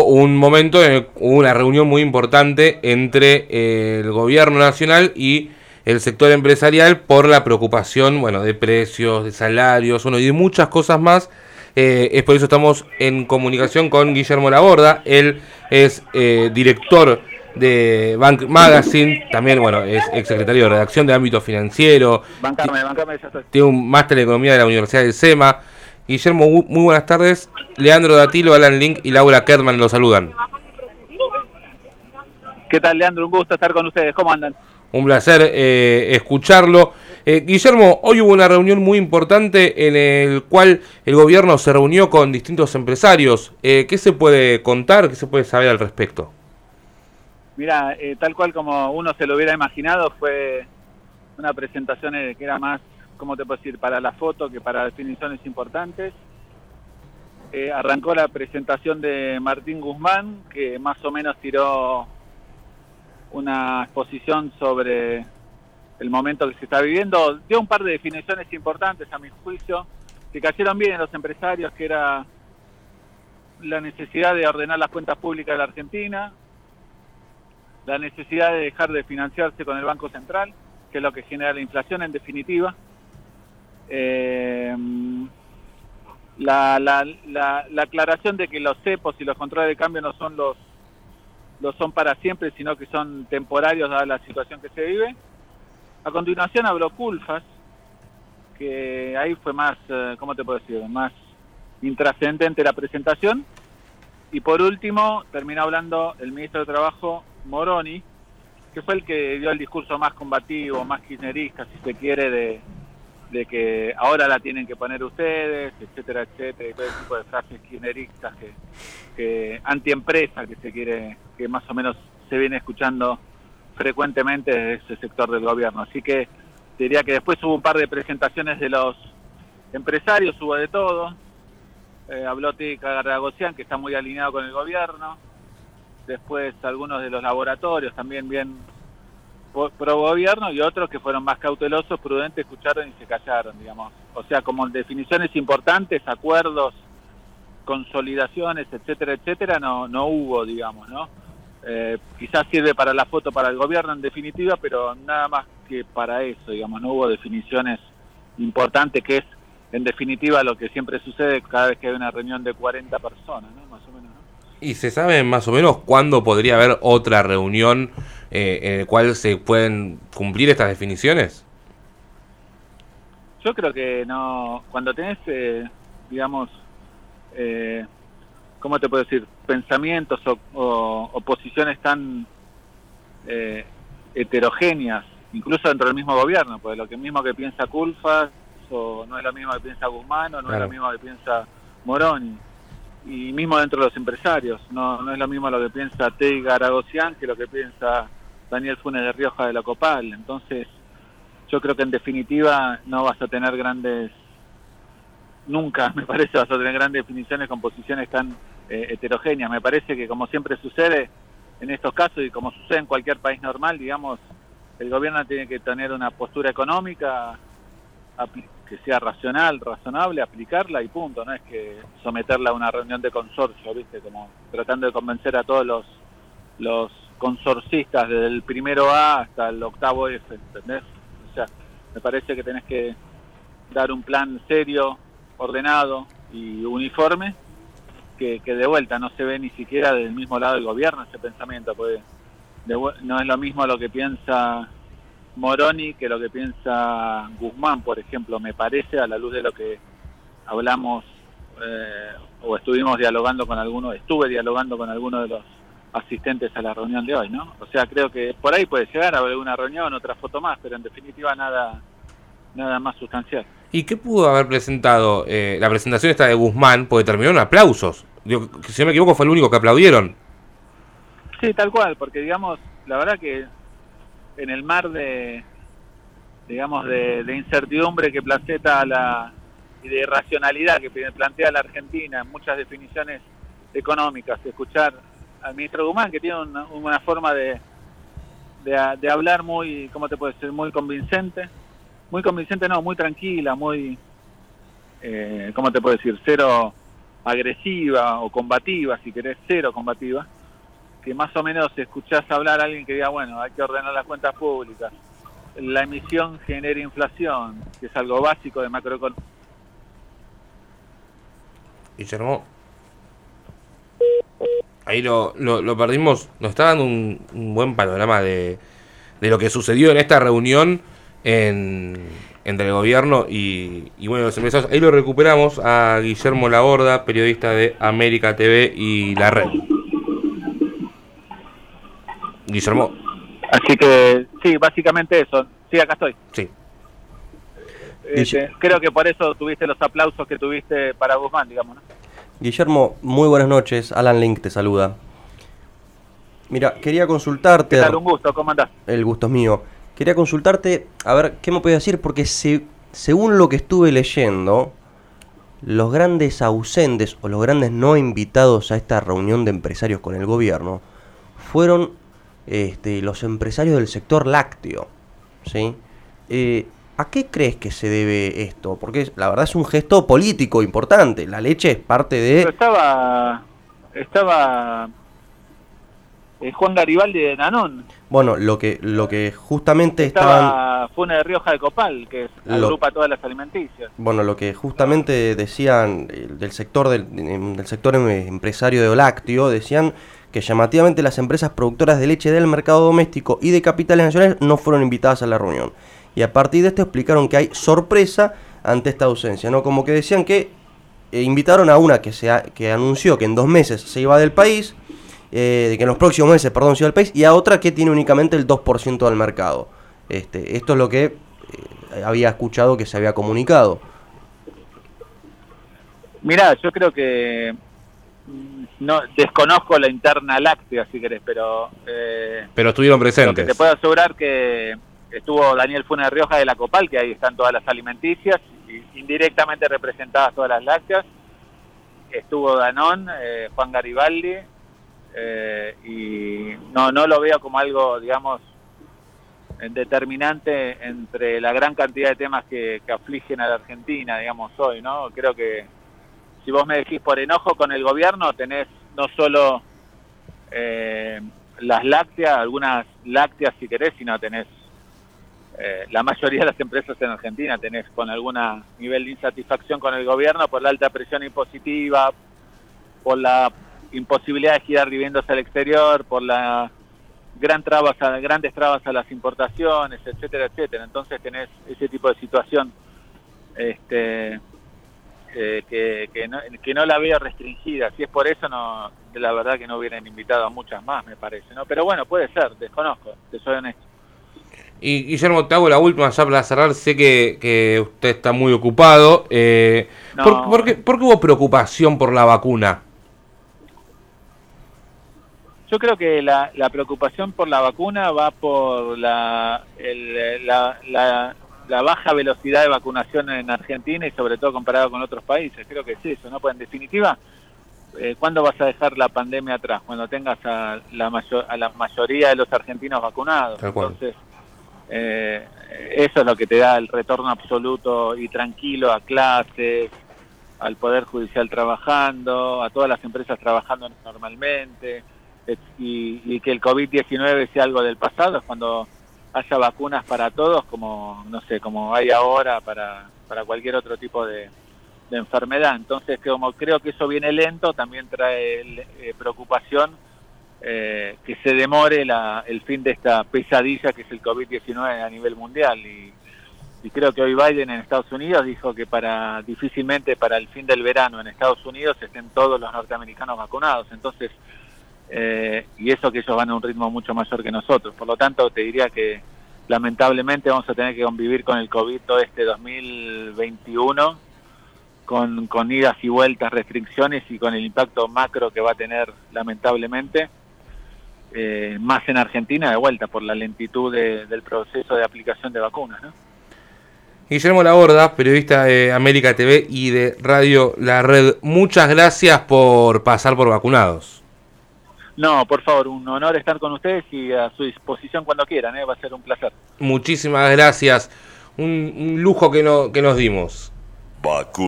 hubo un momento en el que hubo una reunión muy importante entre el gobierno nacional y el sector empresarial por la preocupación, bueno, de precios, de salarios, bueno, y de muchas cosas más. Es por eso estamos en comunicación con Guillermo Laborda. Él es director de Bank Magazine, también, bueno, es exsecretario de redacción de ámbito financiero, Bancame, ya estoy. tiene un máster en economía de la Universidad del SEMA. Guillermo, muy buenas tardes. Leandro Datilo, Alan Link y Laura Kerman lo saludan. ¿Qué tal, Leandro? Un gusto estar con ustedes. ¿Cómo andan? Un placer escucharlo. Guillermo, hoy hubo una reunión muy importante en el cual el gobierno se reunió con distintos empresarios. ¿Qué se puede contar? ¿Qué se puede saber al respecto? Mira, tal cual como uno se lo hubiera imaginado, fue una presentación que era más, ¿cómo te puedo decir?, para la foto que para definiciones importantes. Arrancó la presentación de Martín Guzmán, que más o menos tiró una exposición sobre el momento que se está viviendo. Dio un par de definiciones importantes, a mi juicio, que cayeron bien en los empresarios, que era la necesidad de ordenar las cuentas públicas de la Argentina, la necesidad de dejar de financiarse con el Banco Central, que es lo que genera la inflación en definitiva, la aclaración de que los cepos y los controles de cambio no son para siempre, sino que son temporarios dada la situación que se vive. A continuación habló Culfas, que ahí fue más, ¿cómo te puedo decir?, más intrascendente la presentación. Y por último terminó hablando el ministro de Trabajo, Moroni, que fue el que dio el discurso más combativo, más kirchnerista, si se quiere, de que ahora la tienen que poner ustedes, etcétera, etcétera, y todo ese tipo de frases kirchneristas que antiempresa, que se quiere, que más o menos se viene escuchando frecuentemente desde ese sector del gobierno. Así que diría que después hubo un par de presentaciones de los empresarios, hubo de todo. Habló Tica Garagosian, que está muy alineado con el gobierno. Después algunos de los laboratorios también bien pro gobierno, y otros que fueron más cautelosos, prudentes, escucharon y se callaron, digamos. O sea, como definiciones importantes, acuerdos, consolidaciones, etcétera, etcétera, no hubo, digamos, ¿no? Quizás sirve para la foto para el gobierno en definitiva, pero nada más que para eso, digamos. No hubo definiciones importantes, que es en definitiva lo que siempre sucede cada vez que hay una reunión de 40 personas, ¿no? Más o menos, ¿no? ¿Y se sabe más o menos cuándo podría haber otra reunión en la cual se pueden cumplir estas definiciones? Yo creo que no. Cuando tenés, digamos, ¿cómo te puedo decir?, pensamientos o posiciones tan heterogéneas, incluso dentro del mismo gobierno, porque lo mismo que piensa Culfas o no es lo mismo que piensa Guzmán, o no Claro. es lo mismo que piensa Moroni, y mismo dentro de los empresarios, no es lo mismo lo que piensa Tica Garagosian que lo que piensa Daniel Funes de Rioja de la Copal. Entonces yo creo que en definitiva no vas a tener nunca me parece vas a tener grandes definiciones con posiciones tan heterogéneas. Me parece que, como siempre sucede en estos casos y como sucede en cualquier país normal, digamos, el gobierno tiene que tener una postura económica que sea racional, razonable, aplicarla y punto. No es que someterla a una reunión de consorcio, ¿viste? Como tratando de convencer a todos los consorcistas desde el primero A hasta el octavo F, ¿entendés? O sea, me parece que tenés que dar un plan serio, ordenado y uniforme, que de vuelta no se ve ni siquiera del mismo lado del gobierno ese pensamiento, porque no es lo mismo lo que piensa Moroni que lo que piensa Guzmán, por ejemplo, me parece, a la luz de lo que hablamos o estuve dialogando con alguno de los asistentes a la reunión de hoy, ¿no? O sea, creo que por ahí puede llegar a haber alguna reunión, otra foto más, pero en definitiva nada más sustancial. ¿Y qué pudo haber presentado la presentación esta de Guzmán? Porque terminó en aplausos. Digo, si no me equivoco, fue el único que aplaudieron. Sí, tal cual, porque digamos, la verdad que en el mar de incertidumbre que plantea y de irracionalidad que plantea la Argentina en muchas definiciones económicas, escuchar al ministro Guzmán, que tiene una forma de hablar muy, ¿cómo te puedo decir?, muy convincente no, muy tranquila, muy, ¿cómo te puedo decir?, cero agresiva o combativa, si querés, cero combativa, que más o menos escuchás hablar a alguien que diga, bueno, hay que ordenar las cuentas públicas, la emisión genera inflación, que es algo básico de macroeconomía. Guillermo, ahí lo perdimos. Nos está dando un buen panorama de lo que sucedió en esta reunión entre el gobierno y bueno, los empresarios. Ahí lo recuperamos a Guillermo Laborde, periodista de América TV y La Red. Guillermo. Así que sí, básicamente eso. Sí, acá estoy. Sí. Creo que por eso tuviste los aplausos que tuviste para Guzmán, digamos, ¿no? Guillermo, muy buenas noches. Alan Link te saluda. Mira, quería consultarte... ¿Qué tal? Un gusto, ¿cómo andás? El gusto es mío. Quería consultarte, a ver, ¿qué me puedes decir? Porque según lo que estuve leyendo, los grandes ausentes o los grandes no invitados a esta reunión de empresarios con el gobierno fueron los empresarios del sector lácteo, ¿sí? ¿A qué crees que se debe esto? Porque la verdad es un gesto político importante. La leche es parte de... Pero estaba Juan Garibaldi de Danone. Bueno, lo que justamente estaba Fune de Rioja de Copal, que agrupa todas las alimenticias. Bueno, lo que justamente decían del sector empresario de lácteo, decían que llamativamente las empresas productoras de leche del mercado doméstico y de capitales nacionales no fueron invitadas a la reunión. Y a partir de esto explicaron que hay sorpresa ante esta ausencia, ¿no? Como que decían que invitaron a una que anunció que en 2 meses se iba del país, de que en los próximos meses, se iba del país, y a otra que tiene únicamente el 2% del mercado. Esto es lo que había escuchado que se había comunicado. Mirá, yo creo que no desconozco la interna láctea, si querés, pero estuvieron presentes. Lo que te puedo asegurar que estuvo Daniel Fune de Rioja de la Copal, que ahí están todas las alimenticias, y indirectamente representadas todas las lácteas. Estuvo Danone, Juan Garibaldi, y no lo veo como algo, digamos, determinante entre la gran cantidad de temas que afligen a la Argentina, digamos, hoy, ¿no? Creo que si vos me decís por enojo con el gobierno, tenés no solo las lácteas, algunas lácteas si querés, sino tenés la mayoría de las empresas en Argentina, tenés con algún nivel de insatisfacción con el gobierno por la alta presión impositiva, por la imposibilidad de girar dividendos al exterior, por la grandes trabas a las importaciones, etcétera, etcétera. Entonces tenés ese tipo de situación que no la veo restringida. Si es por eso, no, la verdad que no hubieran invitado a muchas más, me parece, ¿no? Pero bueno, puede ser, desconozco, te soy honesto. Y Guillermo, te hago la última ya para cerrar. Sé que usted está muy ocupado. No. ¿Por qué hubo preocupación por la vacuna? Yo creo que la preocupación por la vacuna va por la baja velocidad de vacunación en Argentina y sobre todo comparado con otros países. Creo que es eso, ¿no? Pues en definitiva, ¿cuándo vas a dejar la pandemia atrás? Cuando tengas a la mayoría de los argentinos vacunados. Entonces, eso es lo que te da el retorno absoluto y tranquilo a clases, al Poder Judicial trabajando, a todas las empresas trabajando normalmente, y que el COVID-19 sea algo del pasado, es cuando haya vacunas para todos, como no sé, como hay ahora para cualquier otro tipo de enfermedad. Entonces, como creo que eso viene lento, también trae preocupación que se demore el fin de esta pesadilla que es el COVID-19 a nivel mundial. Y creo que hoy Biden en Estados Unidos dijo que difícilmente para el fin del verano en Estados Unidos estén todos los norteamericanos vacunados. Entonces, y eso que ellos van a un ritmo mucho mayor que nosotros. Por lo tanto, te diría que lamentablemente vamos a tener que convivir con el COVID todo este 2021, con idas y vueltas, restricciones y con el impacto macro que va a tener lamentablemente, más en Argentina de vuelta por la lentitud del proceso de aplicación de vacunas, ¿no? Guillermo Laborde, periodista de América TV y de Radio La Red, muchas gracias por pasar por Vacunados. No, por favor, un honor estar con ustedes y a su disposición cuando quieran, va a ser un placer. Muchísimas gracias, un lujo que nos dimos.